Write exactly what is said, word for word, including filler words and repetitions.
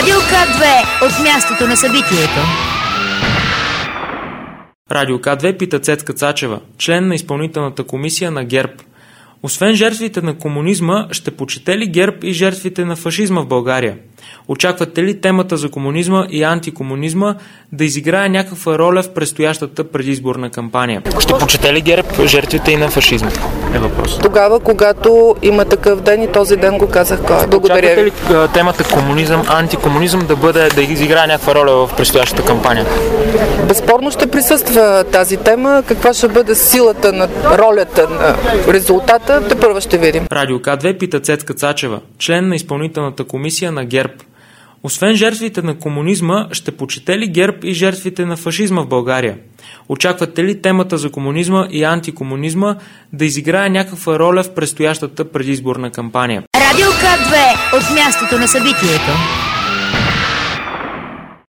Радио К две от мястото на събитието. Радио К две пита Цецка Цачева, член на изпълнителната комисия на ГЕРБ. Освен жертвите на комунизма, ще почете ли ГЕРБ и жертвите на фашизма в България? Очаквате ли темата за комунизма и антикомунизма да изиграе някаква роля в предстоящата предизборна кампания? Ще почете ли ГЕРБ жертвите и на фашизма? Е въпрос. Тогава, когато има такъв ден и този ден го казах кой. Благодаря. Очаквате ли темата комунизъм, антикомунизъм да бъде, да изиграе някаква роля в предстоящата кампания? Безспорно ще присъства тази тема. Каква ще бъде силата на ролята на резултата, те първо ще видим. Радио К две пита Цецка Цачева, член на изпълнителната комисия на ГЕРБ. Освен жертвите на комунизма, ще почете ли ГЕРБ и жертвите на фашизма в България? Очаквате ли темата за комунизма и антикомунизма да изиграе някаква роля в предстоящата предизборна кампания? Радио К две от мястото на събитието.